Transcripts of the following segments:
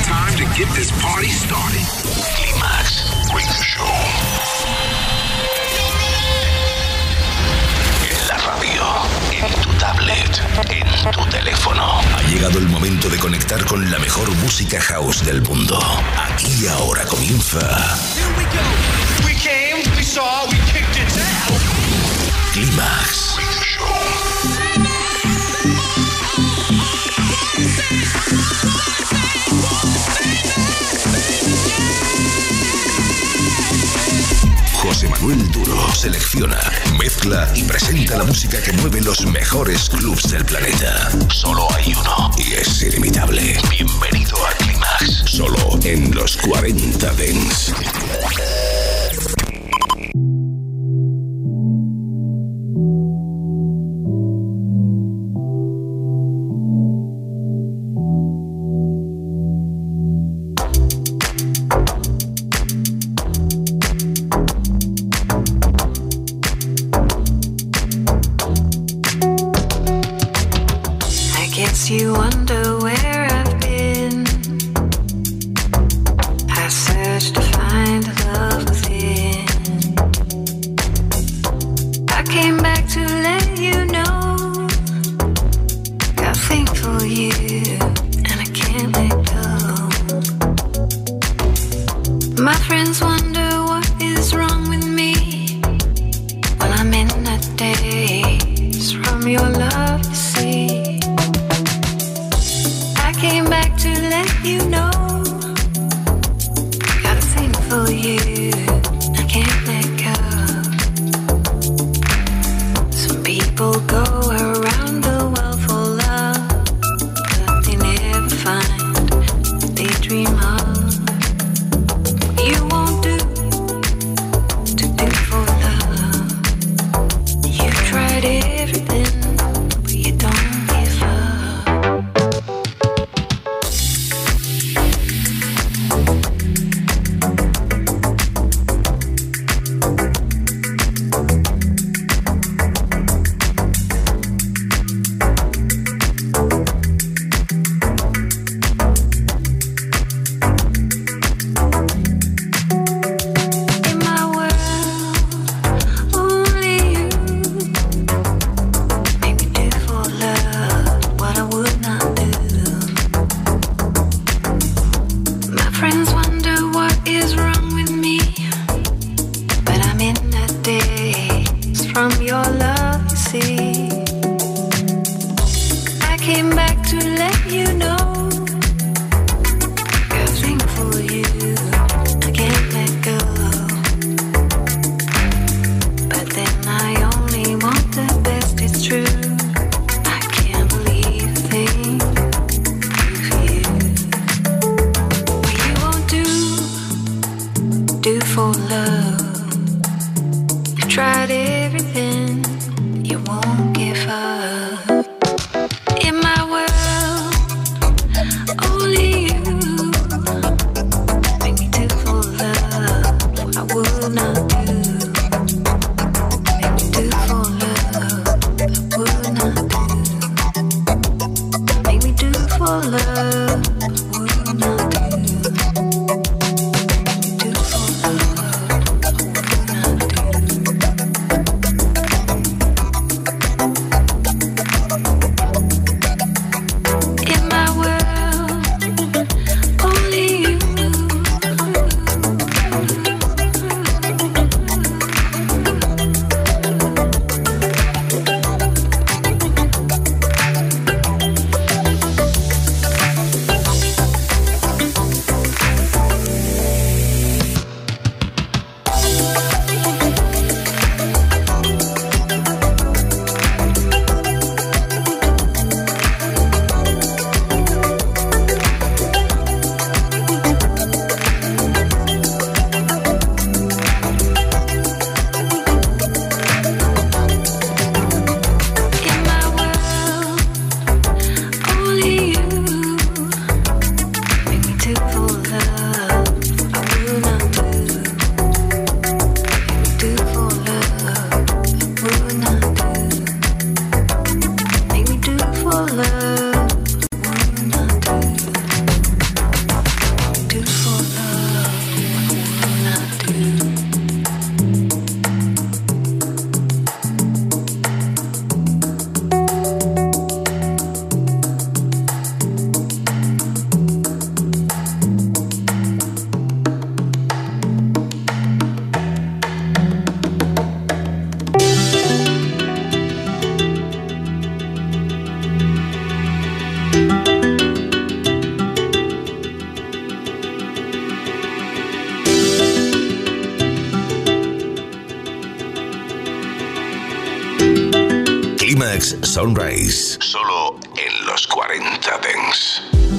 Time to get this party started. Climax Radio Show. En la radio, en tu tablet, en tu teléfono. Ha llegado el momento de conectar con la mejor música house del mundo. Aquí y ahora comienza. Here we go. We came, we saw, we kicked it down. Climax Radio Show. José Manuel Duro selecciona, mezcla y presenta la música que mueve los mejores clubs del planeta. Solo hay uno y es ilimitable. Bienvenido a Climax, solo en los 40 Dance. You wonder where I've been. I search to find love within. I came back to let you know got things for you, and I can't let go. My friends wonder what is wrong with me. Well, I'm in a daze from your love, you see. Came back to let you know got a thing for you, I can't let go. Some people go around the world for love, but they never find what they dream of. You won't do to do for love. You tried everything, but you don't give up. Climax Sunrise, solo en los 40 Dance.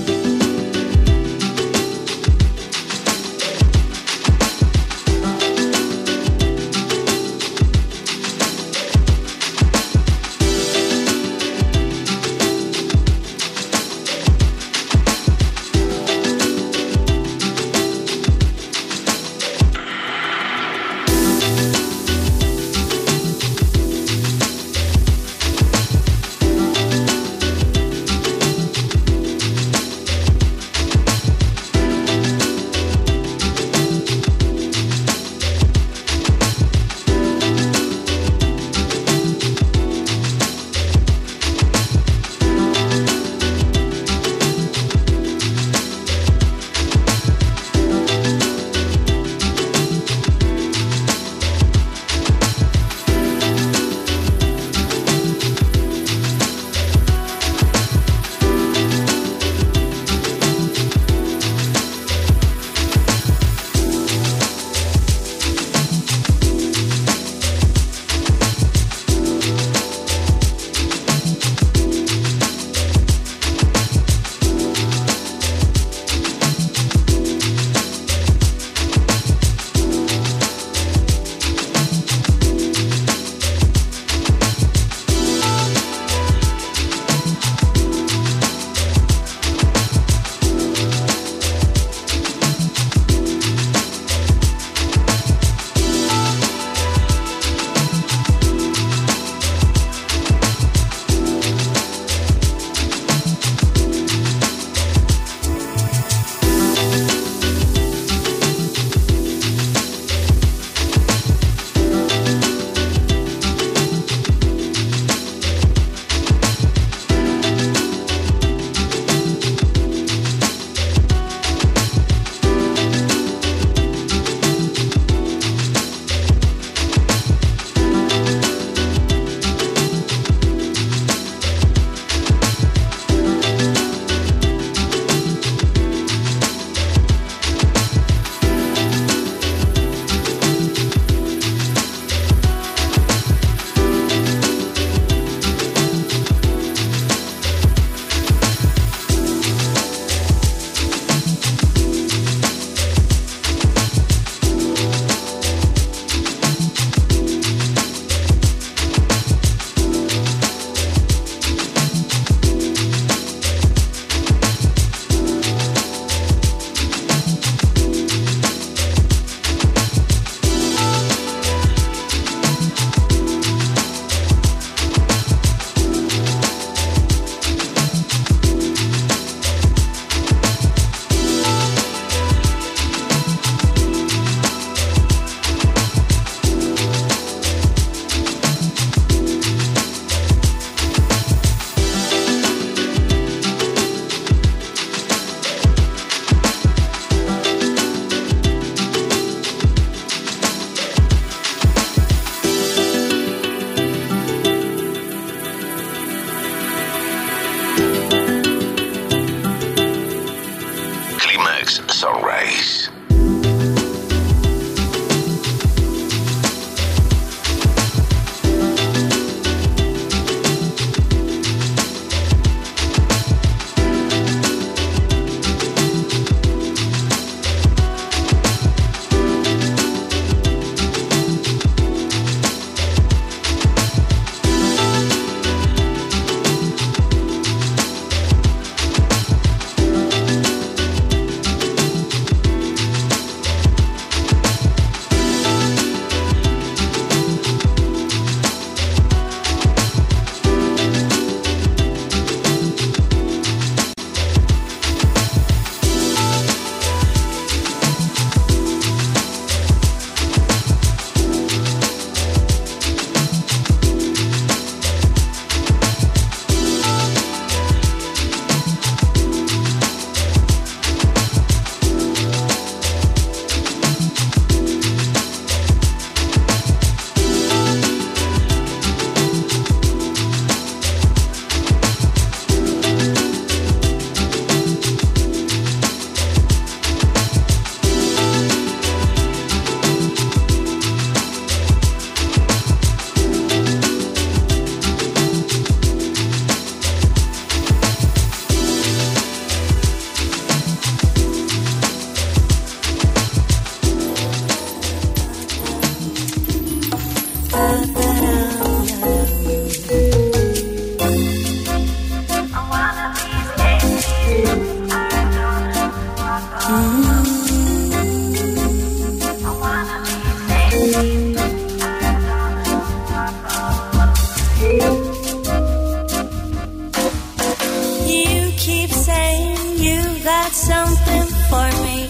Sunrise.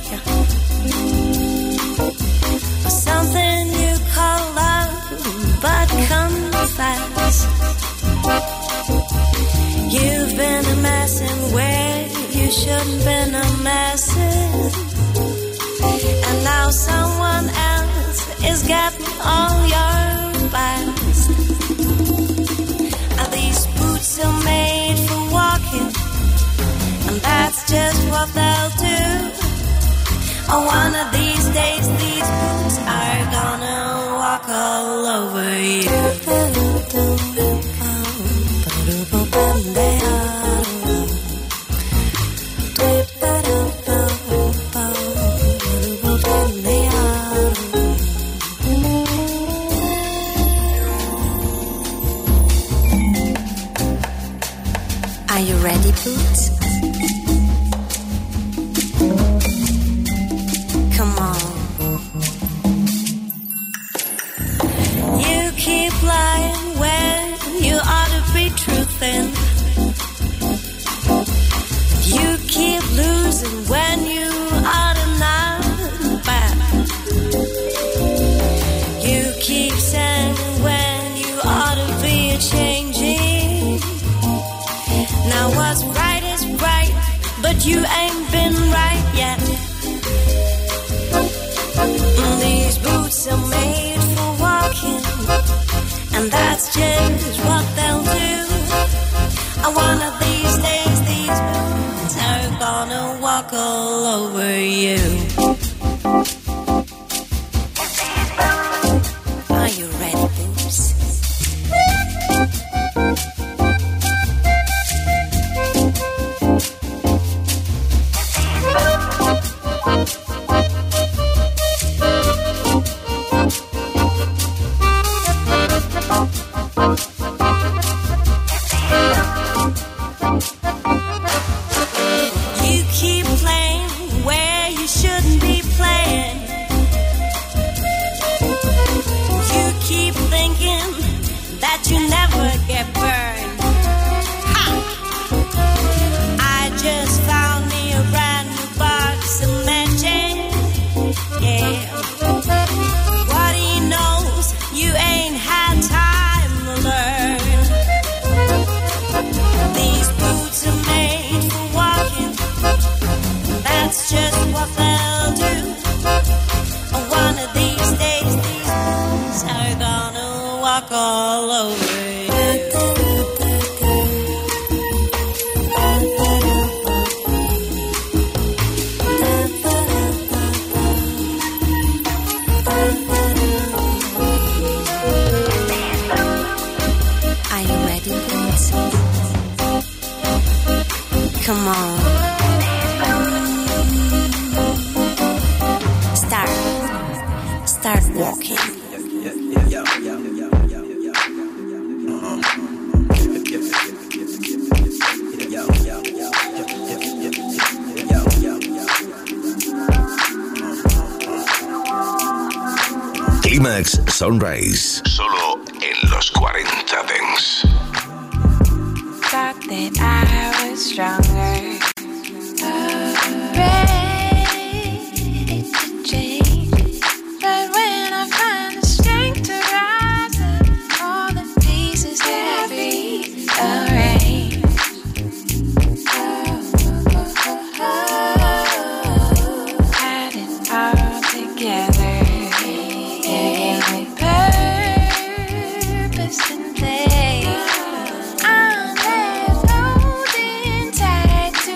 Something you call love, but confess you've been a messin' where you shouldn't been a messin', and now someone else is getting all your best. And these boots are made for walking, and that's just what they'll do. Oh, one of these days, these boots are gonna walk all over you. Are you ready, Boots? Come on. You keep lying when you ought to be truthing. You keep losing when you ought to not bet. You keep saying when you ought to be changing. Now what's right is right, but you ain't been right yet. These boots are made for walking, and that's just what they'll do. One of these days, these boots are gonna walk all over you. Are you ready, Boots? You keep playing where you shouldn't be playing. You keep thinking that you never get burned. Ha! I just found me a brand new box of magic. Yeah. What he knows, you ain't had time to learn. These boots are made for walking, that's just what they'll do. One of these days, these boots are gonna walk all over you. Are you ready, Boots? Come on. Start walking. Climax Sunrise, solo en los 40 Dance. Thought that I was stronger, ready to change, but when I find the strength to rise up, all the pieces that rearrange. Had it all together, gave me purpose and play. I'm left holding tight to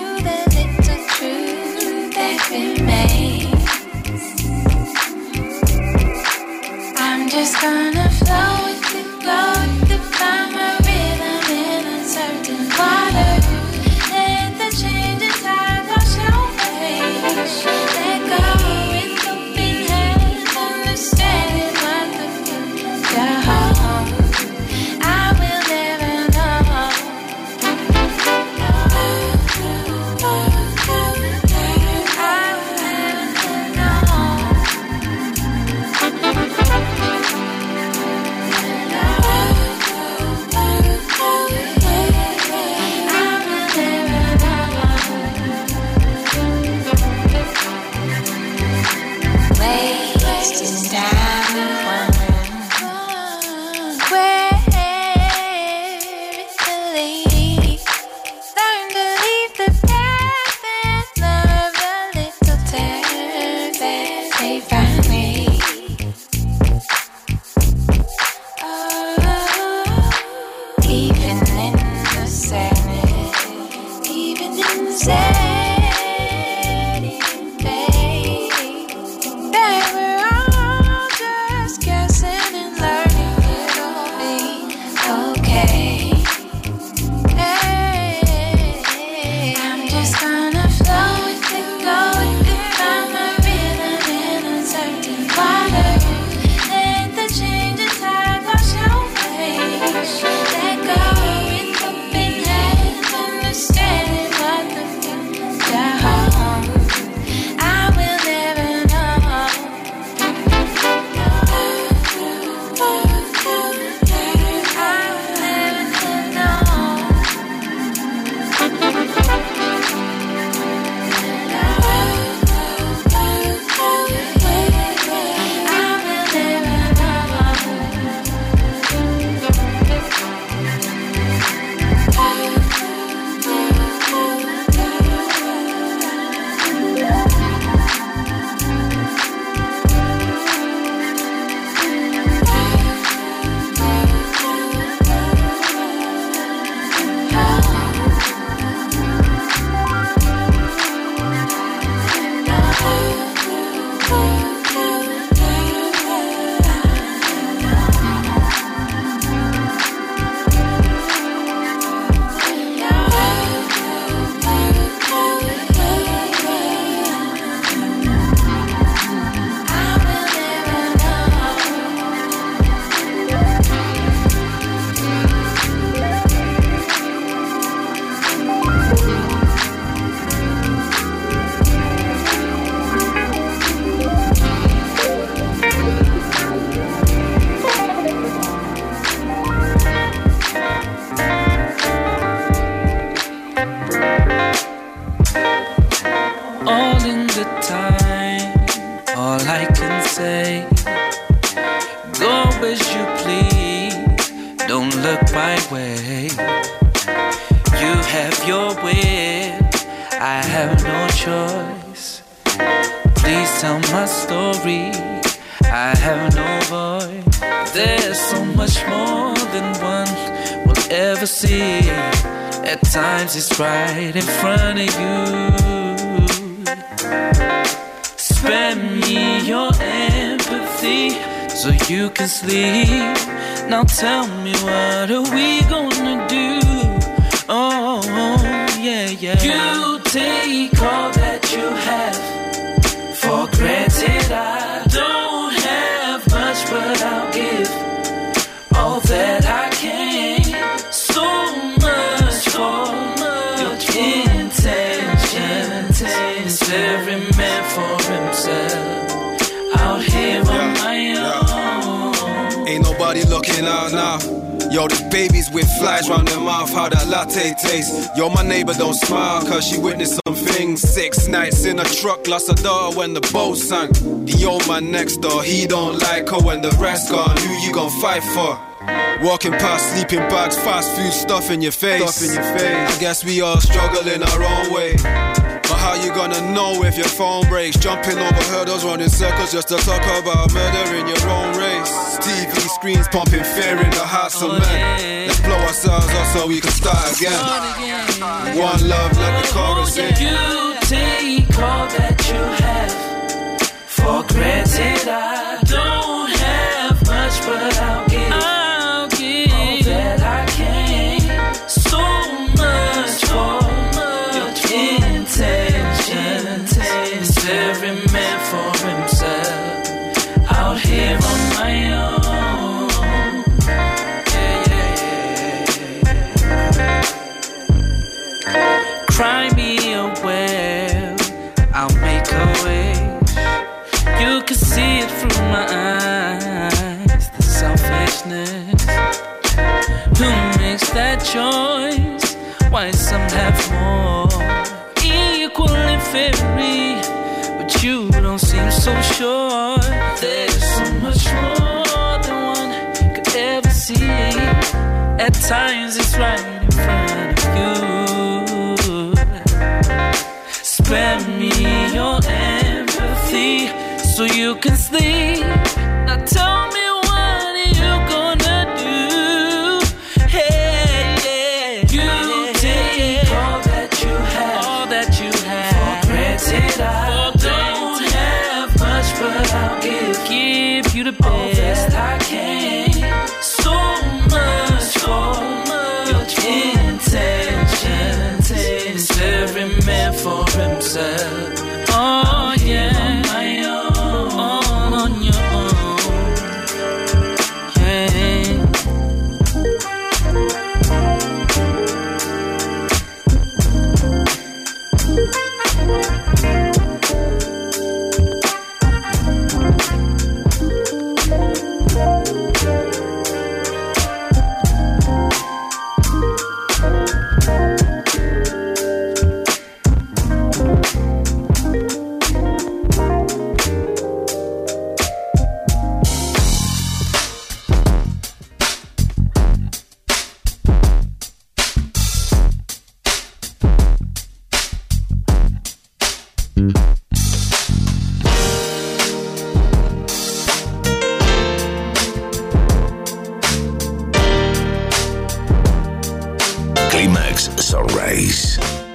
It's right in front of you. Spare me your empathy so you can sleep. Now tell me, what are we gonna do? Oh, yeah, yeah. You take all that you have for granted. I don't have much, but I'll give all that I can. So much for intentions, every man for himself, out here on my own. Ain't nobody looking out now. Yo, this baby's with flies round their mouth, how that latte tastes. Yo, my neighbor don't smile, cause she witnessed some things. 6 nights in a truck, lost her daughter when the boat sank. The old man next door, he don't like her when the rest gone. Who you gon' fight for? Walking past sleeping bags, fast food stuff in your face. I guess we all struggle in our own way. But how you gonna know if your phone breaks? Jumping over hurdles, running circles just to talk about murder in your own race. TV screens pumping fear in the hearts of men. Let's blow ourselves up so we can start again. One love, let the chorus in. You take all that you have for granted. I don't have much, but I'll give all that I can. So much for your intentions. It's every man for himself, out here on my own. Cry me a well, I'll make a wish. You can see it through my eyes, the selfishness. Who makes that choice? Why some have more, equal and fairly, but you don't seem so sure. There's so much more than one could ever see. At times it's right in front of you. Spare me your empathy so you can sleep. Now tell me, what are you gonna do? Hey, yeah. You take all that you have care for himself. Oh yeah, all on your own. Yeah. Climax Sunrise.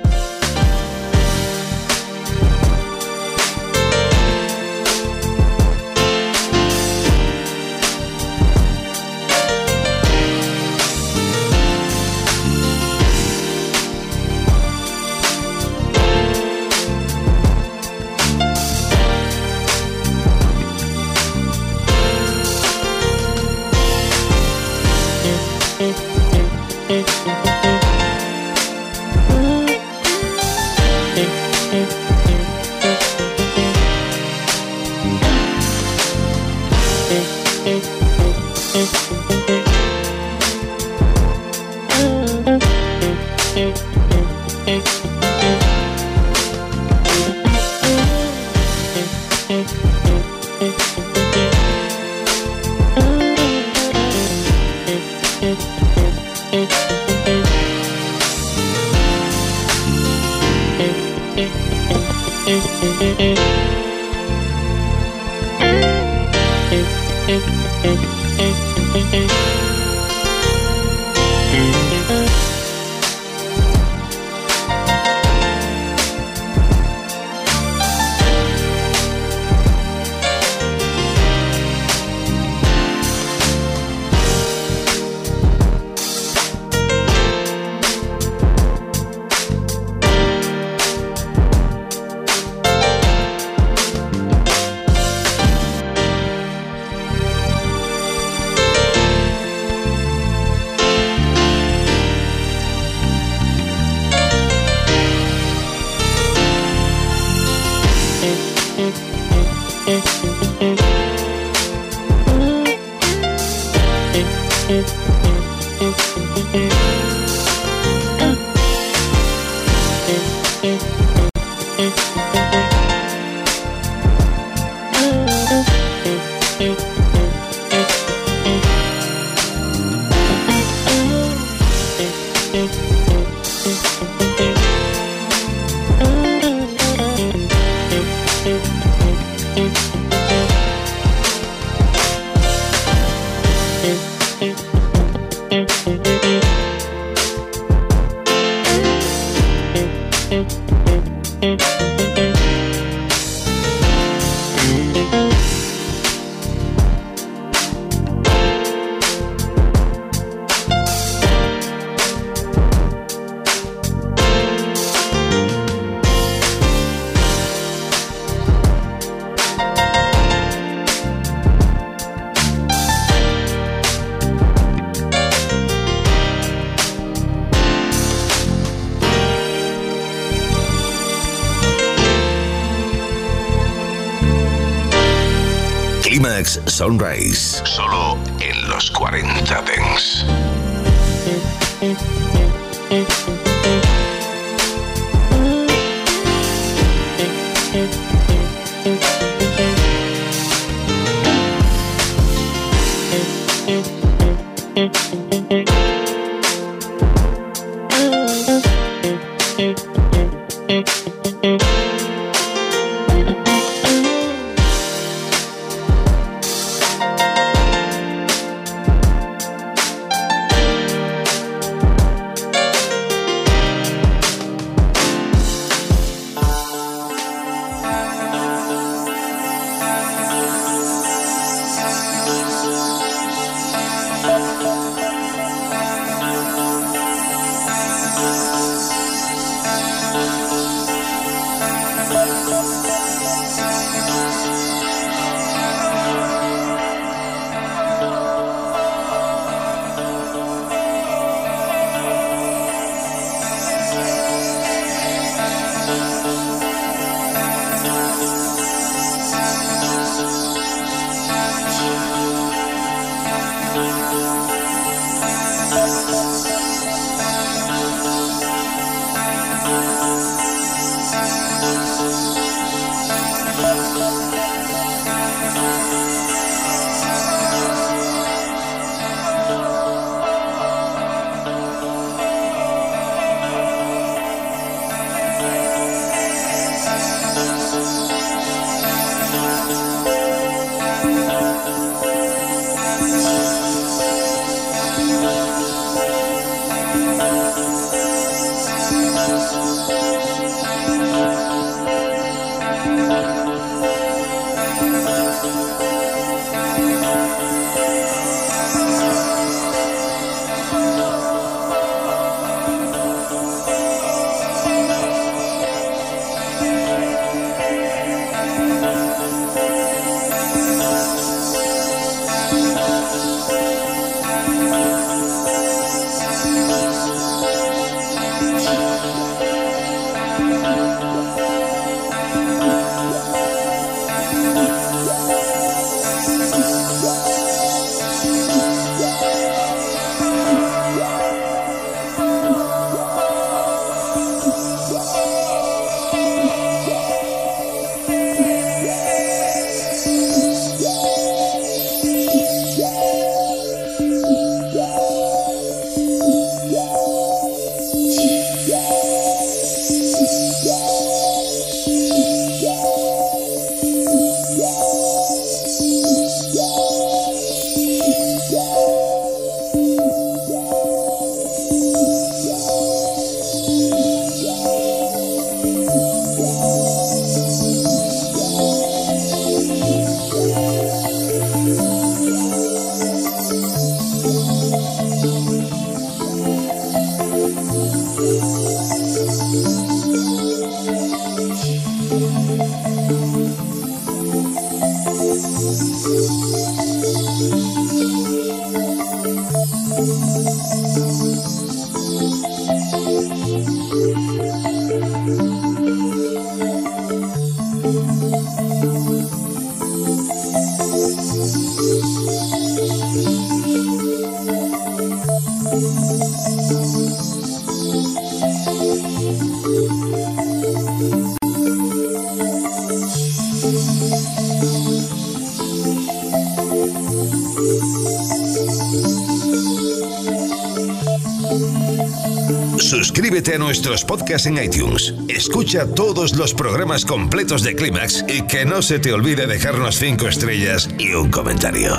Climax Sunrise, solo en los 40 Dance. Suscríbete a nuestros podcasts en iTunes. Escucha todos los programas completos de Clímax y que no se te olvide dejarnos 5 estrellas y un comentario.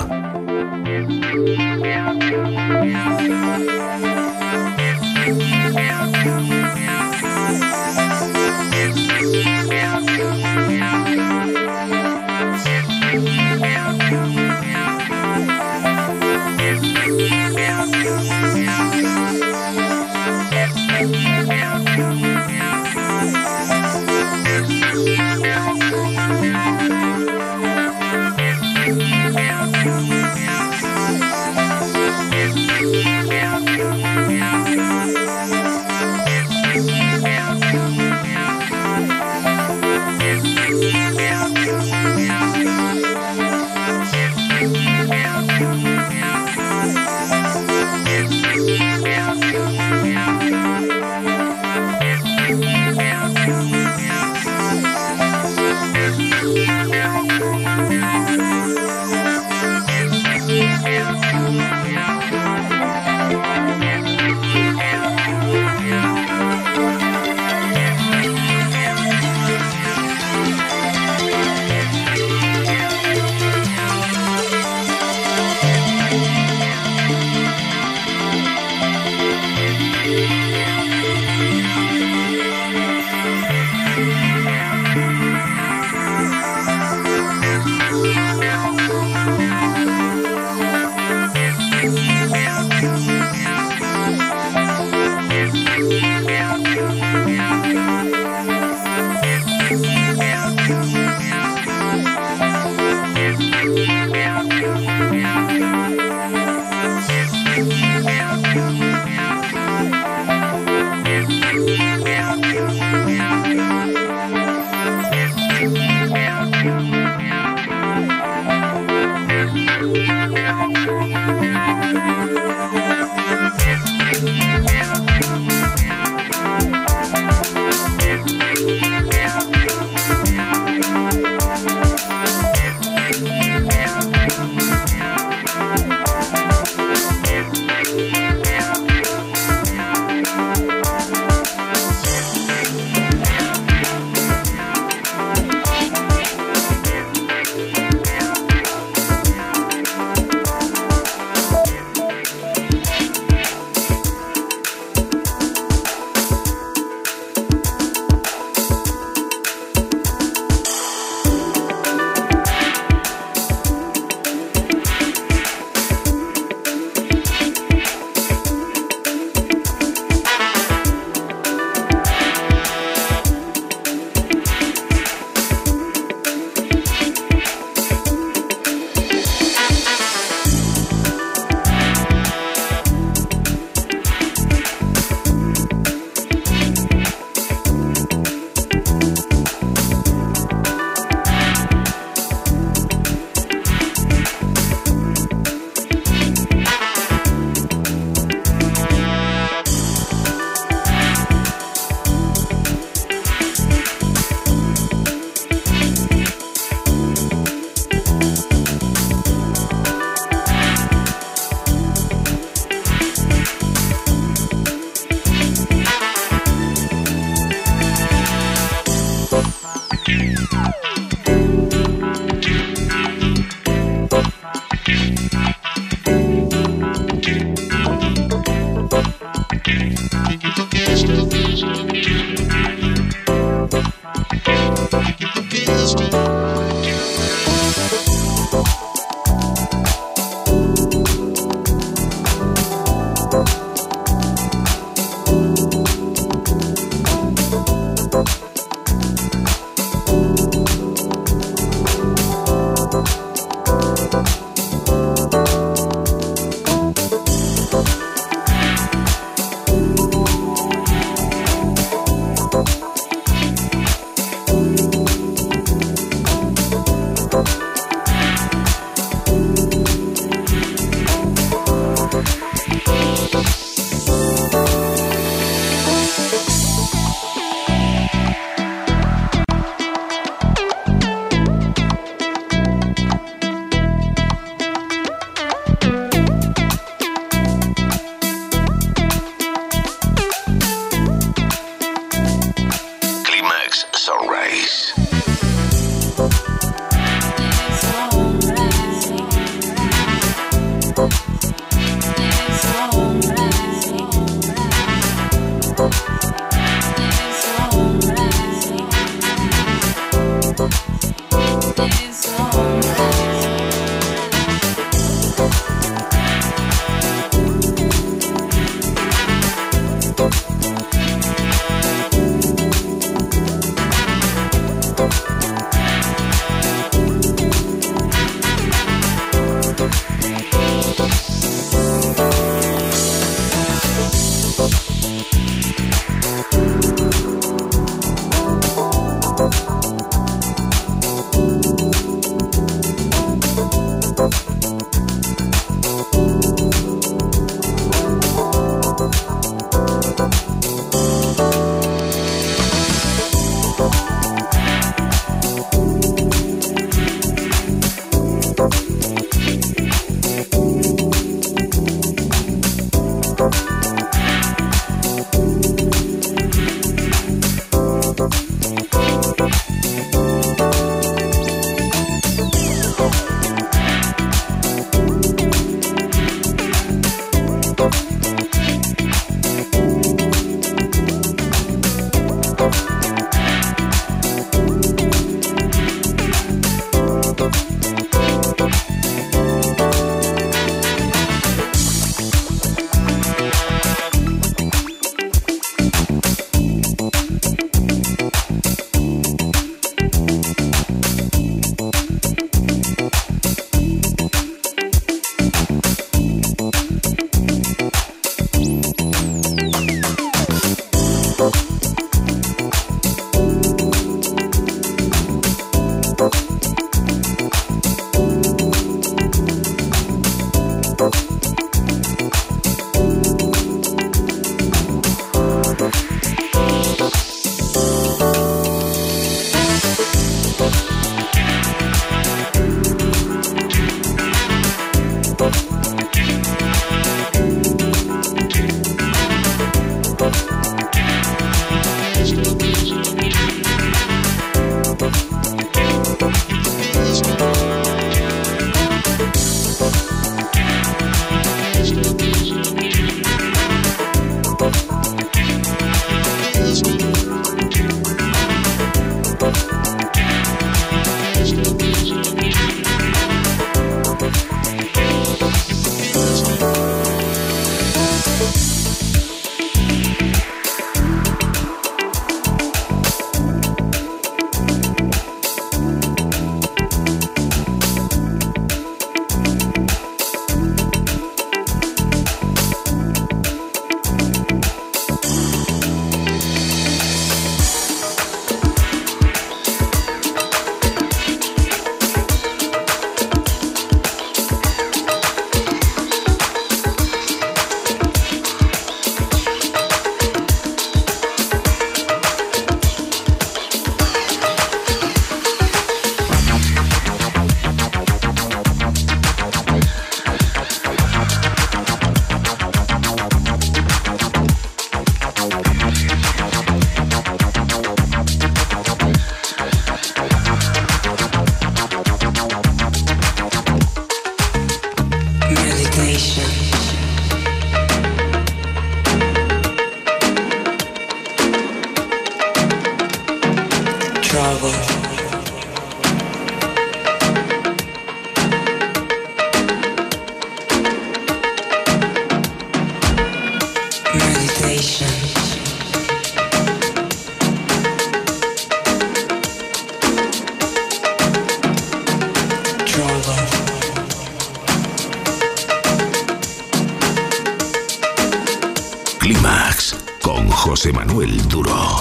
Clímax con José Manuel Duro.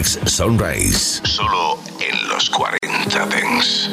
Climax Sunrise. Solo en los 40 Dance.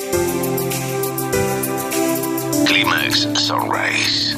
Climax Sunrise.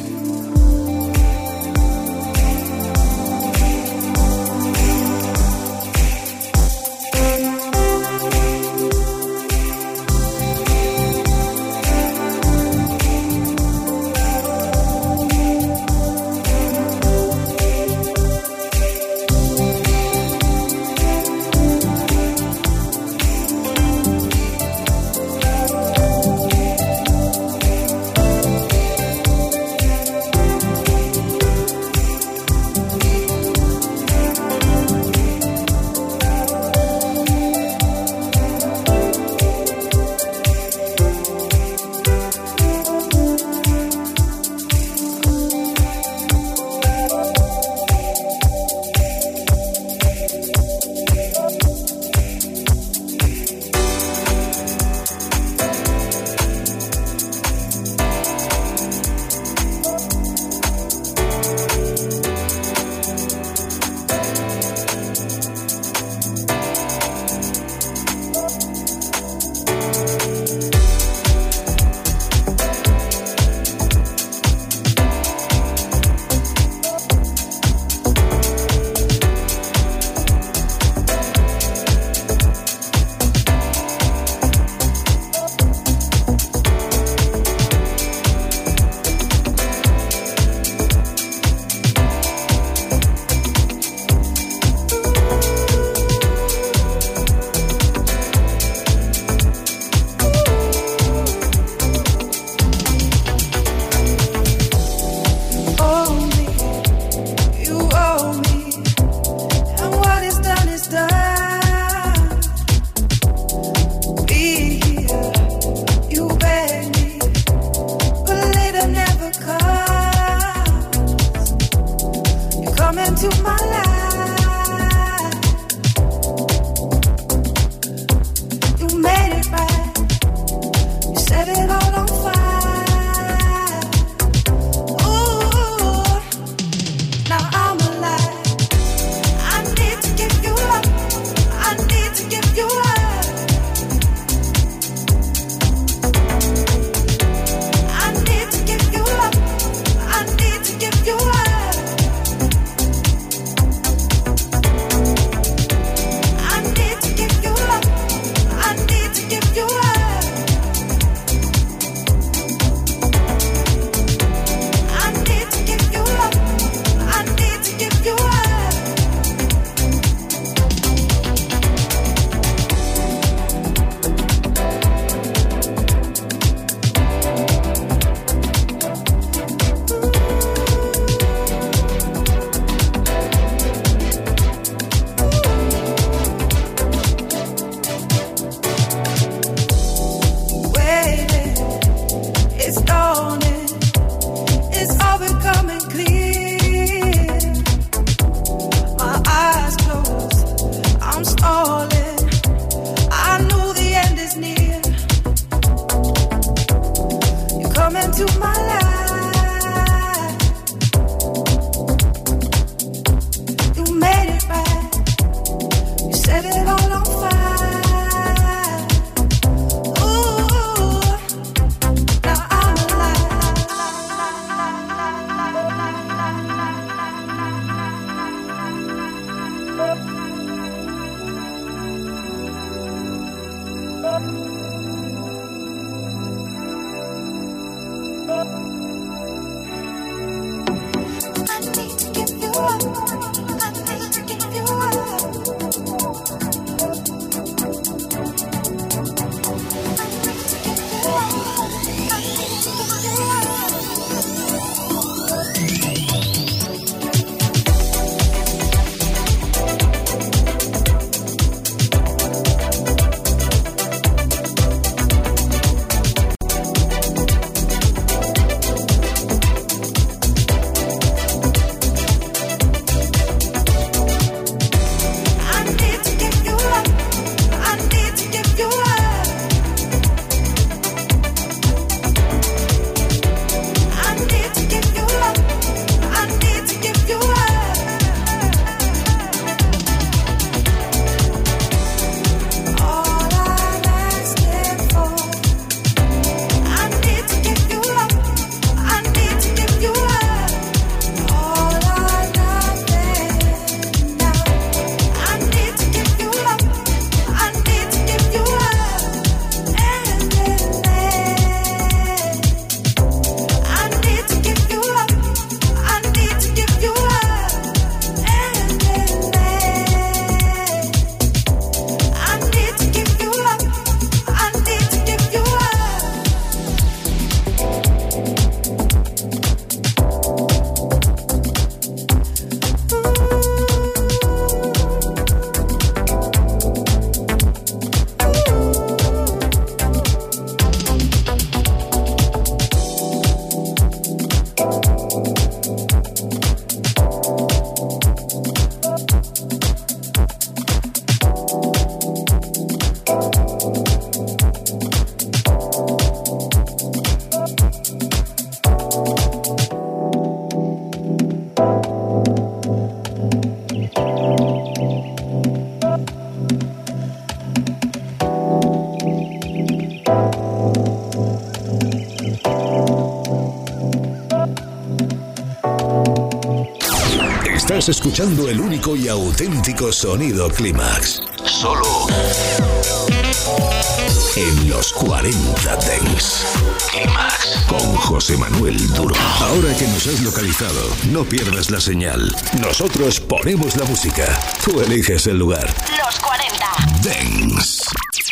Estás escuchando el único y auténtico sonido Clímax. Solo en los 40 Dance. Clímax con José Manuel Duro. Ahora que nos has localizado, no pierdas la señal. Nosotros ponemos la música. Tú eliges el lugar. Los 40 Dance.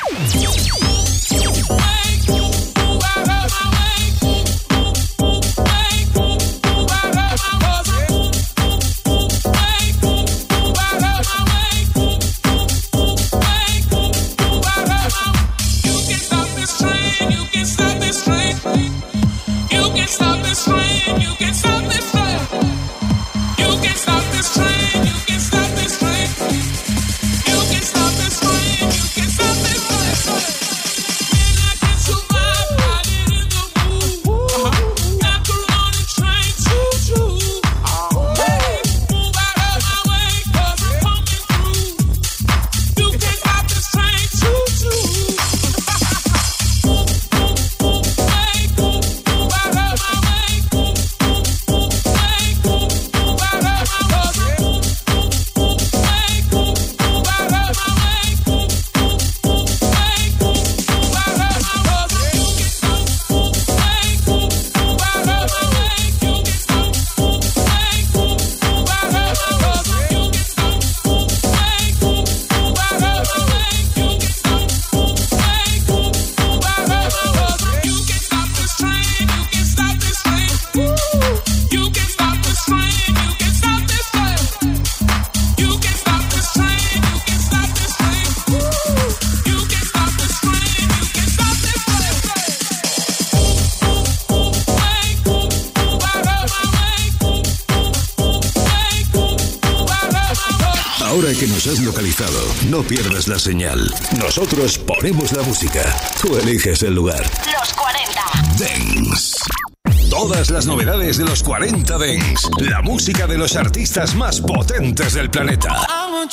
Ahora que nos has localizado, no pierdas la señal. Nosotros ponemos la música. Tú eliges el lugar. Los 40 Dance. Todas las novedades de los 40 Dance. La música de los artistas más potentes del planeta.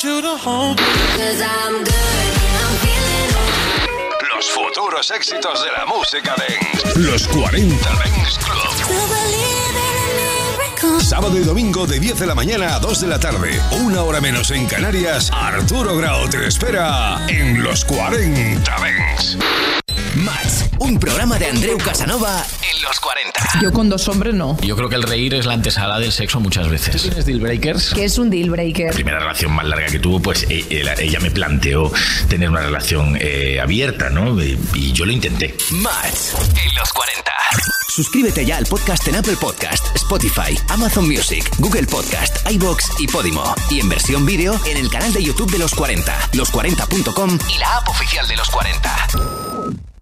Los futuros éxitos de la música Dance. Los 40 Dance Club. Sábado y domingo de 10 de la mañana a 2 de la tarde. 1 hora menos en Canarias. Arturo Grau te espera en los 40 Dance. Match, un programa de Andreu Casanova en los 40. Yo con dos hombres no. Yo creo que el reír es la antesala del sexo muchas veces. ¿Tú tienes deal breakers? ¿Qué es un deal breaker? La primera relación más larga que tuvo, pues ella me planteó tener una relación abierta, ¿no? Y yo lo intenté. Match, en los 40. Suscríbete ya al podcast en Apple Podcast, Spotify, Amazon Music, Google Podcast, iVoox y Podimo. Y en versión vídeo en el canal de YouTube de Los 40, los40.com y la app oficial de Los 40.